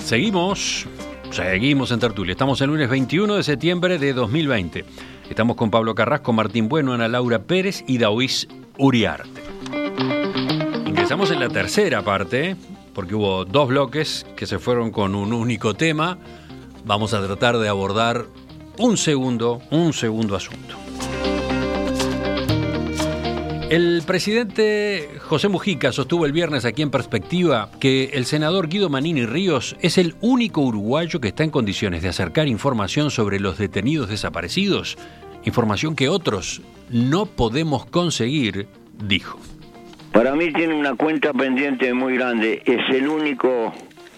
Seguimos en tertulia. Estamos el lunes 21 de septiembre de 2020. Estamos con Pablo Carrasco, Martín Bueno, Ana Laura Pérez y Daoís Uriarte. Ingresamos en la tercera parte, porque hubo dos bloques que se fueron con un único tema. Vamos a tratar de abordar un segundo asunto. El presidente José Mujica sostuvo el viernes aquí en Perspectiva que el senador Guido Manini Ríos es el único uruguayo que está en condiciones de acercar información sobre los detenidos desaparecidos, información que otros no podemos conseguir, dijo. Para mí tiene una cuenta pendiente muy grande, es el único,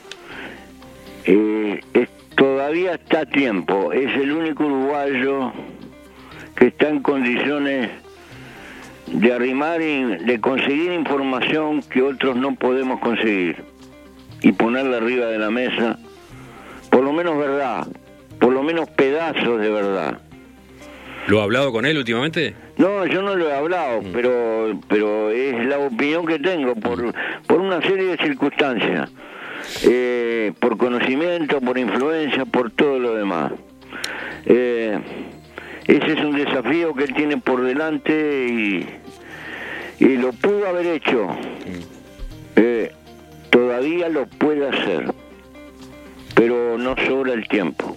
todavía está a tiempo, es el único uruguayo que está en condiciones de arrimar y de conseguir información que otros no podemos conseguir y ponerla arriba de la mesa, por lo menos verdad, por lo menos pedazos de verdad. ¿Lo ha hablado con él últimamente? No, yo no lo he hablado, pero es la opinión que tengo por una serie de circunstancias, por conocimiento, por influencia, por todo lo demás. Ese es un desafío que él tiene por delante y lo pudo haber hecho. Todavía lo puede hacer, pero no sobra el tiempo.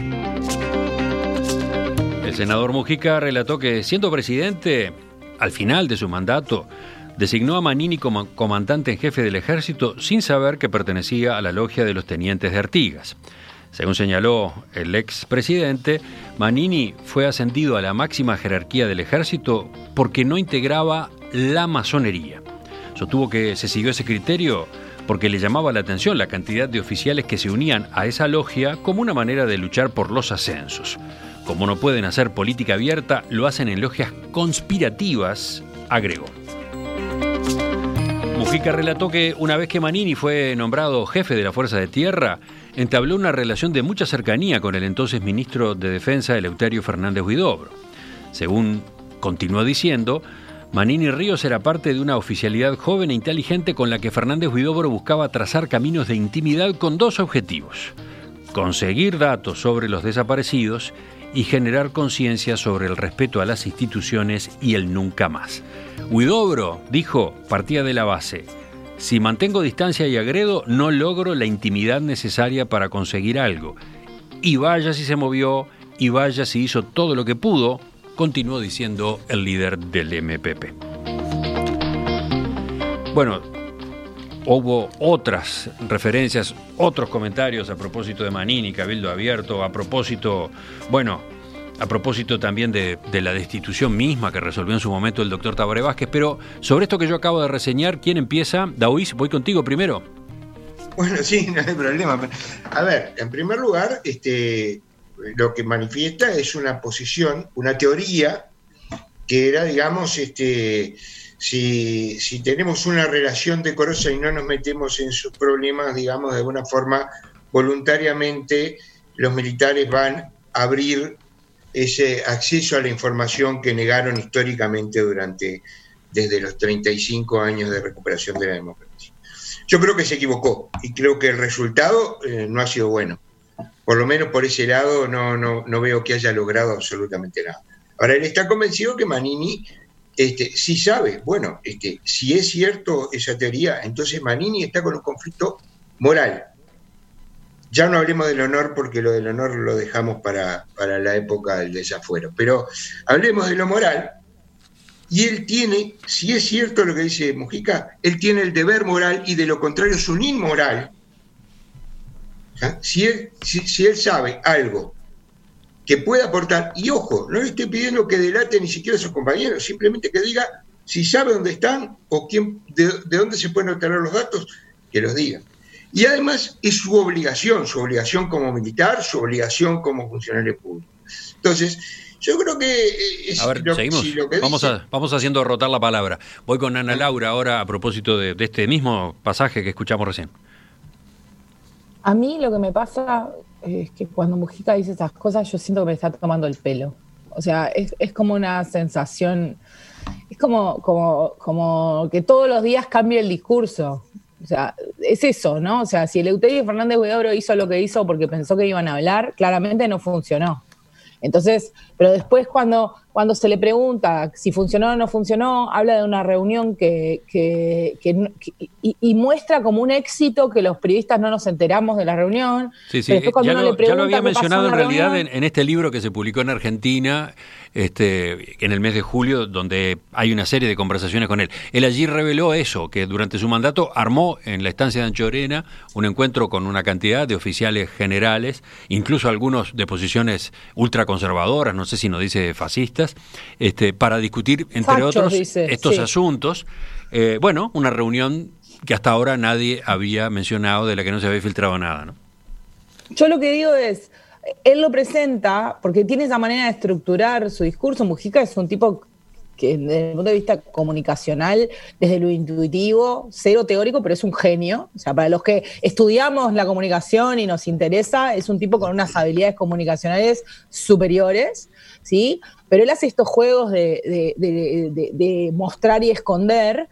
El senador Mujica relató que, siendo presidente, al final de su mandato, designó a Manini como comandante en jefe del ejército sin saber que pertenecía a la logia de los tenientes de Artigas. Según señaló el expresidente, Manini fue ascendido a la máxima jerarquía del ejército porque no integraba la masonería. Sostuvo que se siguió ese criterio porque le llamaba la atención la cantidad de oficiales que se unían a esa logia como una manera de luchar por los ascensos. Como no pueden hacer política abierta, lo hacen en logias conspirativas, agregó. Mujica relató que una vez que Manini fue nombrado jefe de la Fuerza de Tierra, entabló una relación de mucha cercanía con el entonces ministro de Defensa, Eleuterio Fernández Huidobro. Según continuó diciendo, Manini Ríos era parte de una oficialidad joven e inteligente con la que Fernández Huidobro buscaba trazar caminos de intimidad con dos objetivos: conseguir datos sobre los desaparecidos y generar conciencia sobre el respeto a las instituciones y el nunca más. Huidobro, dijo, partía de la base: si mantengo distancia y agredo, no logro la intimidad necesaria para conseguir algo. Y vaya si se movió, y vaya si hizo todo lo que pudo, continuó diciendo el líder del MPP. Bueno, hubo otras referencias, otros comentarios a propósito de Manini, Cabildo Abierto, a propósito también de la destitución misma que resolvió en su momento el doctor Tabaré Vázquez. Pero sobre esto que yo acabo de reseñar, ¿quién empieza? Daoís, voy contigo primero. Bueno, sí, no hay problema. A ver, en primer lugar, lo que manifiesta es una posición, una teoría que era, digamos, si tenemos una relación decorosa y no nos metemos en sus problemas, digamos, de alguna forma, voluntariamente los militares van a abrir ese acceso a la información que negaron históricamente desde los 35 años de recuperación de la democracia. Yo creo que se equivocó y creo que el resultado no ha sido bueno. Por lo menos por ese lado no veo que haya logrado absolutamente nada. Ahora, él está convencido que Manini sí sabe. Bueno, si es cierto esa teoría, entonces Manini está con un conflicto moral. Ya no hablemos del honor, porque lo del honor lo dejamos para la época del desafuero. Pero hablemos de lo moral. Y él tiene, si es cierto lo que dice Mujica, él tiene el deber moral y de lo contrario es un inmoral. ¿Ah? Si él sabe algo que puede aportar, y ojo, no le estoy pidiendo que delate ni siquiera a sus compañeros, simplemente que diga si sabe dónde están o de dónde se pueden obtener los datos, que los diga. Y además es su obligación como militar, su obligación como funcionario público. Entonces, yo creo que a ver, seguimos. Si lo que vamos haciendo rotar la palabra. Voy con Ana Laura ahora a propósito de este mismo pasaje que escuchamos recién. A mí lo que me pasa es que cuando Mujica dice esas cosas, yo siento que me está tomando el pelo. O sea, es como una sensación, es como que todos los días cambia el discurso. O sea, es eso, ¿no? O sea, si Eleuterio Fernández Huidobro hizo lo que hizo porque pensó que iban a hablar, claramente no funcionó. Entonces, pero después cuando se le pregunta si funcionó o no funcionó, habla de una reunión y muestra como un éxito que los periodistas no nos enteramos de la reunión. Sí, ya lo había mencionado en realidad en este libro que se publicó en Argentina en el mes de julio, donde hay una serie de conversaciones con él. Él allí reveló eso, que durante su mandato armó en la estancia de Anchorena un encuentro con una cantidad de oficiales generales, incluso algunos de posiciones ultraconservadoras, no sé si nos dice fascistas, para discutir, entre otros, estos asuntos. Una reunión que hasta ahora nadie había mencionado, de la que no se había filtrado nada, ¿no? Yo lo que digo es, él lo presenta porque tiene esa manera de estructurar su discurso. Mujica es un tipo que desde el punto de vista comunicacional, desde lo intuitivo, cero teórico, pero es un genio. O sea, para los que estudiamos la comunicación y nos interesa, es un tipo con unas habilidades comunicacionales superiores, ¿sí? Pero él hace estos juegos de mostrar y esconder,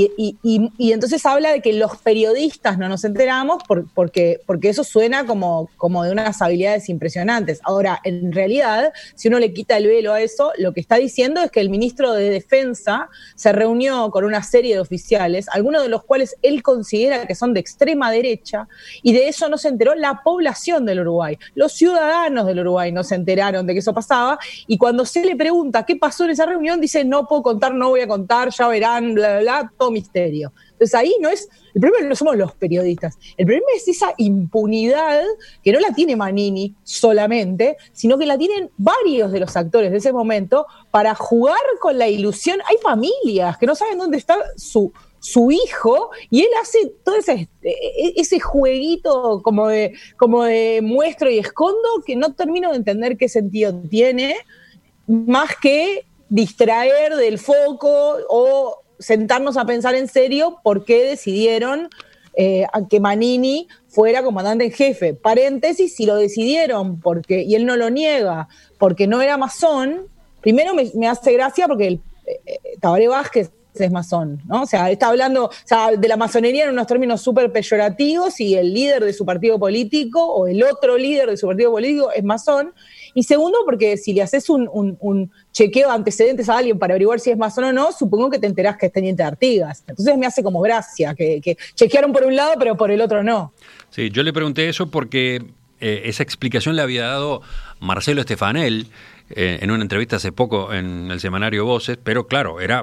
y entonces habla de que los periodistas no nos enteramos porque eso suena como de unas habilidades impresionantes. Ahora, en realidad, si uno le quita el velo a eso, lo que está diciendo es que el ministro de Defensa se reunió con una serie de oficiales, algunos de los cuales él considera que son de extrema derecha, y de eso no se enteró la población del Uruguay. Los ciudadanos del Uruguay no se enteraron de que eso pasaba, y cuando se le pregunta qué pasó en esa reunión, dice, no puedo contar, no voy a contar, ya verán, bla, bla, bla, todo misterio. Entonces ahí el problema no somos los periodistas, el problema es esa impunidad que no la tiene Manini solamente, sino que la tienen varios de los actores de ese momento para jugar con la ilusión. Hay familias que no saben dónde está su hijo, y él hace todo ese jueguito como de muestro y escondo, que no termino de entender qué sentido tiene, más que distraer del foco o sentarnos a pensar en serio por qué decidieron que Manini fuera comandante en jefe. Paréntesis, si lo decidieron porque, y él no lo niega, porque no era masón, primero me hace gracia porque Tabaré Vázquez es masón, ¿no? O sea, está hablando de la masonería en unos términos súper peyorativos, y el líder de su partido político o el otro líder de su partido político es masón. Y segundo, porque si le haces un chequeo de antecedentes a alguien para averiguar si es masón o no, supongo que te enterás que es teniente de Artigas. Entonces me hace como gracia que chequearon por un lado, pero por el otro no. Sí, yo le pregunté eso porque esa explicación la había dado Marcelo Stefanel en una entrevista hace poco en el semanario Voces, pero claro, era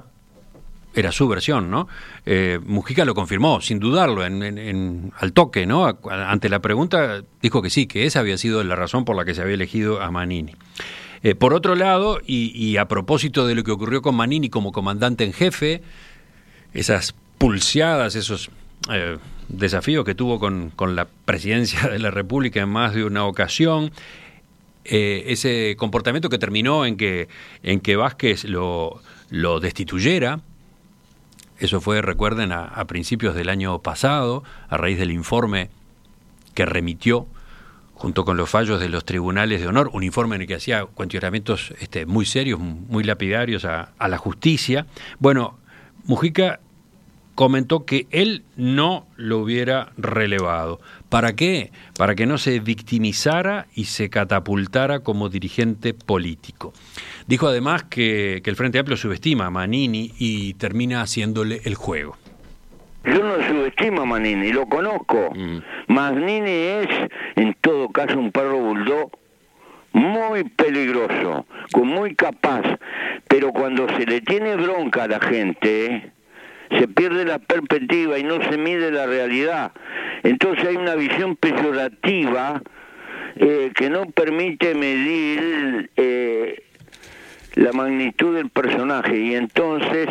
su versión, ¿no? Mujica lo confirmó, sin dudarlo, al toque, ¿no? Ante la pregunta, dijo que sí, que esa había sido la razón por la que se había elegido a Manini. Por otro lado, y a propósito de lo que ocurrió con Manini como comandante en jefe, esas pulseadas, esos desafíos que tuvo con la presidencia de la República en más de una ocasión, ese comportamiento que terminó en que Vázquez lo destituyera. Eso fue, recuerden, a principios del año pasado, a raíz del informe que remitió junto con los fallos de los tribunales de honor, un informe en el que hacía cuestionamientos muy serios, muy lapidarios a la justicia. Bueno, Mujica comentó que él no lo hubiera relevado. ¿Para qué? Para que no se victimizara y se catapultara como dirigente político. Dijo además que el Frente Amplio subestima a Manini y termina haciéndole el juego. Yo no subestimo a Manini, lo conozco. Manini es, en todo caso, un perro bulldog muy peligroso, muy capaz, pero cuando se le tiene bronca a la gente, se pierde la perspectiva y no se mide la realidad. Entonces hay una visión peyorativa que no permite medir la magnitud del personaje, y entonces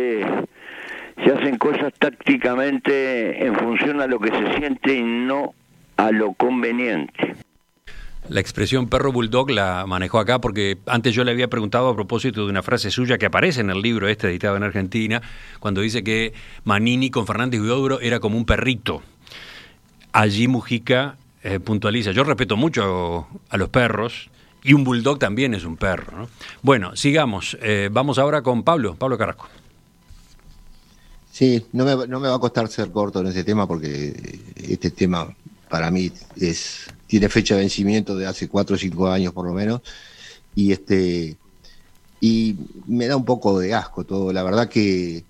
se hacen cosas tácticamente en función a lo que se siente y no a lo conveniente. La expresión perro bulldog la manejó acá porque antes yo le había preguntado a propósito de una frase suya que aparece en el libro editado en Argentina, cuando dice que Manini con Fernández Huidobro era como un perrito. Allí Mujica puntualiza, yo respeto mucho a los perros, y un bulldog también es un perro, ¿no? Bueno, sigamos. Vamos ahora con Pablo Carrasco. Sí, no me va a costar ser corto en ese tema porque este tema para mí tiene fecha de vencimiento de hace 4 o 5 años por lo menos y y me da un poco de asco todo. La verdad que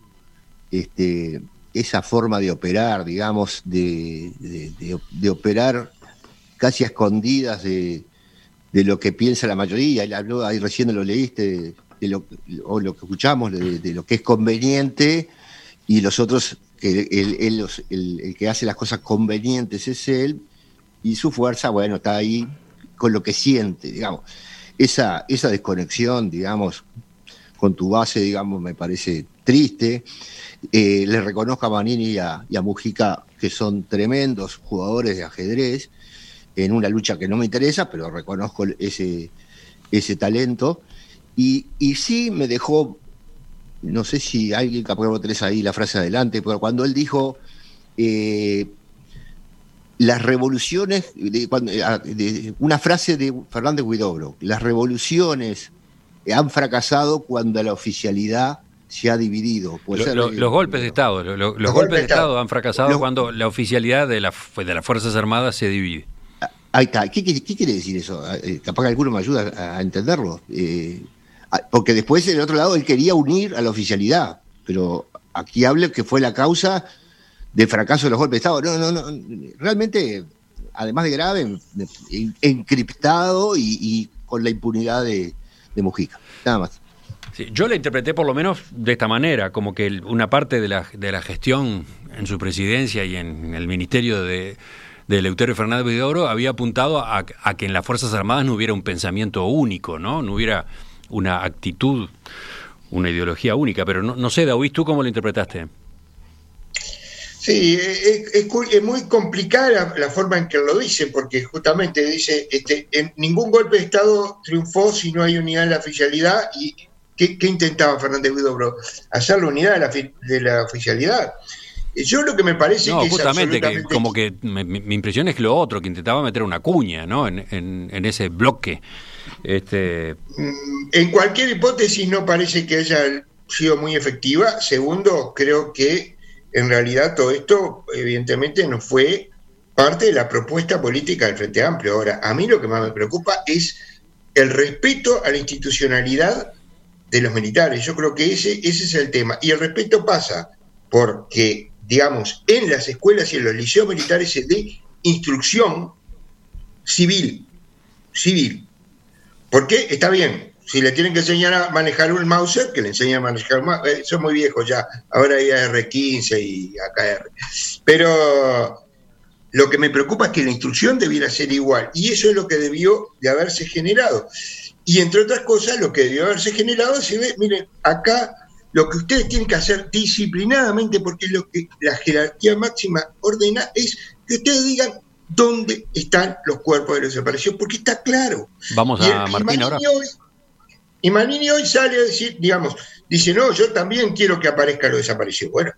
esa forma de operar, digamos, de operar casi a escondidas de lo que piensa la mayoría, y habló, ahí recién lo leíste, o lo que escuchamos, de lo que es conveniente, y los otros, que el que hace las cosas convenientes es él, y su fuerza, bueno, está ahí con lo que siente, digamos. Esa desconexión, digamos, con tu base, digamos, me parece triste. Le reconozco a Manini y a Mujica que son tremendos jugadores de ajedrez en una lucha que no me interesa, pero reconozco ese talento. Y sí me dejó, no sé si alguien, capaz que vos tenés ahí la frase adelante, pero cuando él dijo las revoluciones, una frase de Fernández Huidobro, las revoluciones han fracasado cuando la oficialidad se ha dividido. Los golpes de Estado, los golpes de Estado han fracasado cuando la oficialidad de las Fuerzas Armadas se divide. Ahí está. ¿Qué quiere decir eso? Capaz que alguno me ayuda a entenderlo. Porque después, del otro lado, él quería unir a la oficialidad, pero aquí habla que fue la causa del fracaso de los golpes de Estado. No. Realmente, además de grave, encriptado y con la impunidad de Mujica. Nada más. Sí, yo la interpreté por lo menos de esta manera, como que una parte de la gestión en su presidencia y en el ministerio de Eleuterio Fernández Huidobro había apuntado a que en las Fuerzas Armadas no hubiera un pensamiento único, ¿no? No hubiera una actitud, una ideología única, pero no sé, David, ¿tú cómo lo interpretaste? Sí, es muy complicada la forma en que lo dice, porque justamente dice, en ningún golpe de Estado triunfó si no hay unidad en la oficialidad. ¿Y qué intentaba Fernández Huidobro? Hacer la unidad de la oficialidad. Yo lo que me parece que justamente es absolutamente... que como que mi impresión es que lo otro, que intentaba meter una cuña, ¿no? En ese bloque. En cualquier hipótesis no parece que haya sido muy efectiva. Segundo, creo que en realidad todo esto evidentemente no fue parte de la propuesta política del Frente Amplio. Ahora, a mí lo que más me preocupa es el respeto a la institucionalidad de los militares. Yo creo que ese es el tema. Y el respeto pasa porque, digamos, en las escuelas y en los liceos militares se dé instrucción civil. Porque está bien, si le tienen que enseñar a manejar un Mauser, que le enseñen a manejar un Mauser. Son muy viejos ya, ahora hay AR-15 y AKR. Pero lo que me preocupa es que la instrucción debiera ser igual, y eso es lo que debió de haberse generado. Y entre otras cosas, lo que debió haberse generado es, miren, acá lo que ustedes tienen que hacer disciplinadamente, porque lo que la jerarquía máxima ordena, es que ustedes digan dónde están los cuerpos de los desaparecidos, porque está claro. Vamos a Martín ahora. Y Manini hoy sale a decir, digamos, dice, no, yo también quiero que aparezca lo desaparecido. Bueno,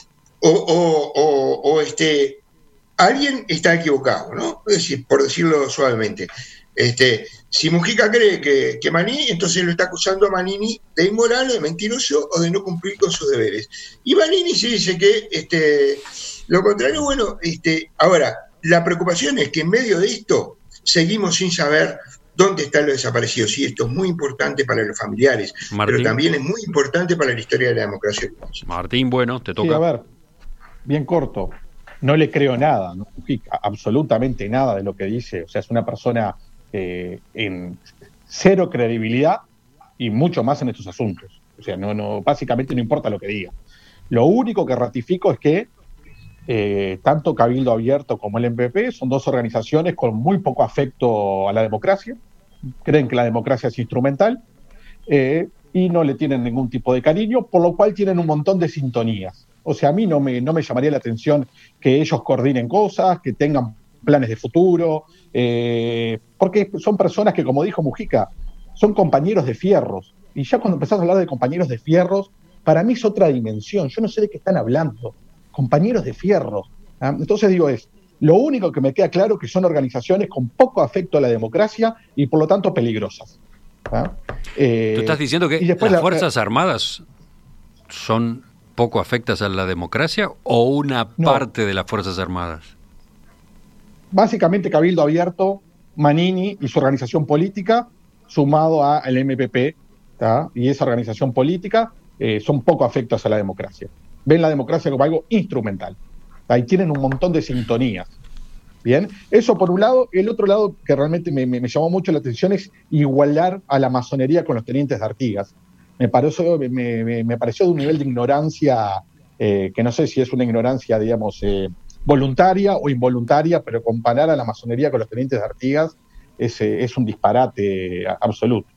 alguien está equivocado, ¿no? Es decir, por decirlo suavemente. Si Mujica cree que Manini, entonces lo está acusando a Manini de inmoral, de mentiroso o de no cumplir con sus deberes. Y Manini sí dice que lo contrario. Bueno, ahora, la preocupación es que en medio de esto seguimos sin saber dónde están los desaparecidos. Y esto es muy importante para los familiares, Martín, pero también es muy importante para la historia de la democracia. Martín, bueno, te toca. Sí, a ver, bien corto. No le creo nada, ¿no? Absolutamente nada de lo que dice. O sea, es una persona en cero credibilidad y mucho más en estos asuntos. O sea, básicamente no importa lo que diga. Lo único que ratifico es que tanto Cabildo Abierto como el MPP son dos organizaciones con muy poco afecto a la democracia, creen que la democracia es instrumental y no le tienen ningún tipo de cariño, por lo cual tienen un montón de sintonías. O sea, a mí no me llamaría la atención que ellos coordinen cosas, que tengan planes de futuro, porque son personas que, como dijo Mujica, son compañeros de fierros. Y ya cuando empezás a hablar de compañeros de fierros, para mí es otra dimensión. Yo no sé de qué están hablando. Compañeros de fierros. Entonces digo, lo único que me queda claro que son organizaciones con poco afecto a la democracia y por lo tanto peligrosas. Tú estás diciendo que las Fuerzas Armadas son poco afectas a la democracia o una No. parte de las Fuerzas Armadas? Básicamente Cabildo Abierto, Manini y su organización política, sumado al MPP, ¿tá? Y esa organización política son poco afectos a la democracia. Ven la democracia como algo instrumental. Ahí tienen un montón de sintonías. Bien, eso por un lado. El otro lado que realmente me llamó mucho la atención es igualar a la masonería con los tenientes de Artigas. Me pareció de un nivel de ignorancia que no sé si es una ignorancia, digamos, voluntaria o involuntaria, pero comparar a la masonería con los tenientes de Artigas es un disparate absoluto.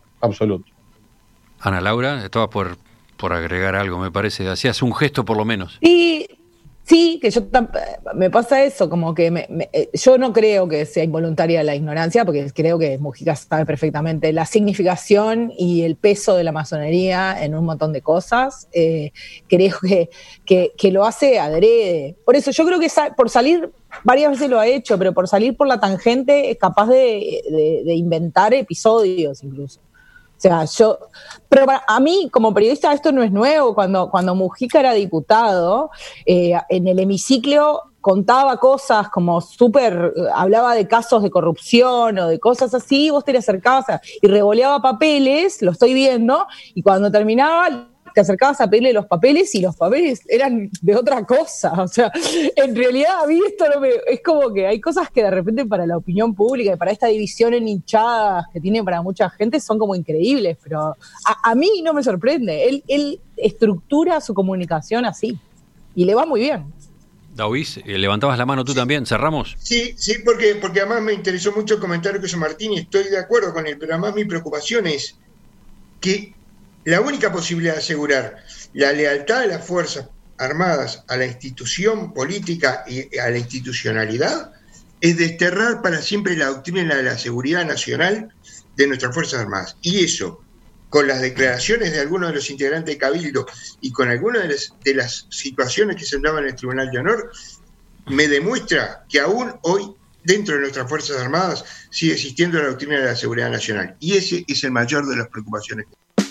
Ana Laura, estaba por agregar algo, me parece. Hacías un gesto por lo menos. Sí, que me pasa eso, como que yo no creo que sea involuntaria la ignorancia, porque creo que Mujica sabe perfectamente la significación y el peso de la masonería en un montón de cosas. Creo que lo hace adrede. Por eso yo creo que por salir, varias veces lo ha hecho, pero por salir por la tangente es capaz de inventar episodios incluso. O sea, pero a mí, como periodista, esto no es nuevo. Cuando Mujica era diputado, en el hemiciclo contaba cosas como hablaba de casos de corrupción o de cosas así, vos te le acercabas y revoleaba papeles, lo estoy viendo, y cuando terminaba te acercabas a pedirle los papeles y los papeles eran de otra cosa. O sea, en realidad a mí esto es como que hay cosas que de repente para la opinión pública y para esta división en hinchadas que tiene para mucha gente son como increíbles, pero a mí no me sorprende. Él estructura su comunicación así y le va muy bien. Daoís, levantabas la mano tú también, ¿cerramos? Sí, porque además me interesó mucho el comentario que hizo Martín y estoy de acuerdo con él, pero además mi preocupación es que la única posibilidad de asegurar la lealtad de las Fuerzas Armadas a la institución política y a la institucionalidad es desterrar para siempre la doctrina de la seguridad nacional de nuestras Fuerzas Armadas. Y eso, con las declaraciones de algunos de los integrantes de Cabildo y con algunas de las situaciones que se daban en el Tribunal de Honor, me demuestra que aún hoy, dentro de nuestras Fuerzas Armadas, sigue existiendo la doctrina de la seguridad nacional. Y ese es el mayor de las preocupaciones.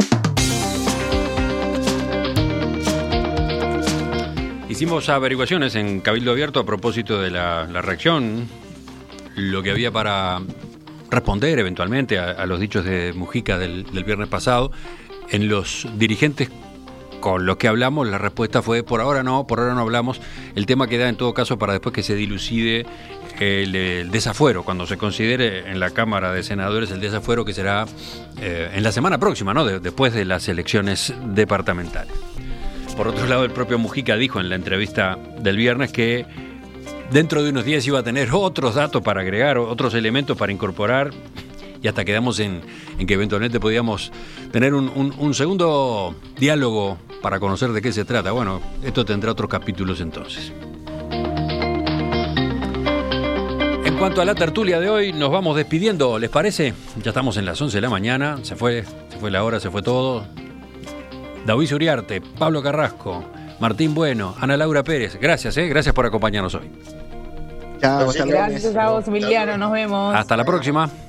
Hicimos averiguaciones en Cabildo Abierto a propósito de la reacción, lo que había para responder eventualmente a los dichos de Mujica del viernes pasado. En los dirigentes con los que hablamos, la respuesta fue por ahora no hablamos. El tema queda en todo caso para después que se dilucide el desafuero, cuando se considere en la Cámara de Senadores el desafuero, que será en la semana próxima, ¿no? Después de las elecciones departamentales. Por otro lado, el propio Mujica dijo en la entrevista del viernes que dentro de unos días iba a tener otros datos para agregar, otros elementos para incorporar, y hasta quedamos en que eventualmente podíamos tener un segundo diálogo para conocer de qué se trata. Bueno, esto tendrá otros capítulos entonces. En cuanto a la tertulia de hoy, nos vamos despidiendo, ¿les parece? Ya estamos en las 11 de la mañana, se fue la hora, se fue todo. Daoís Uriarte, Pablo Carrasco, Martín Bueno, Ana Laura Pérez, gracias por acompañarnos hoy. Chao, Gracias a vos, Emiliano, nos vemos. Hasta la próxima.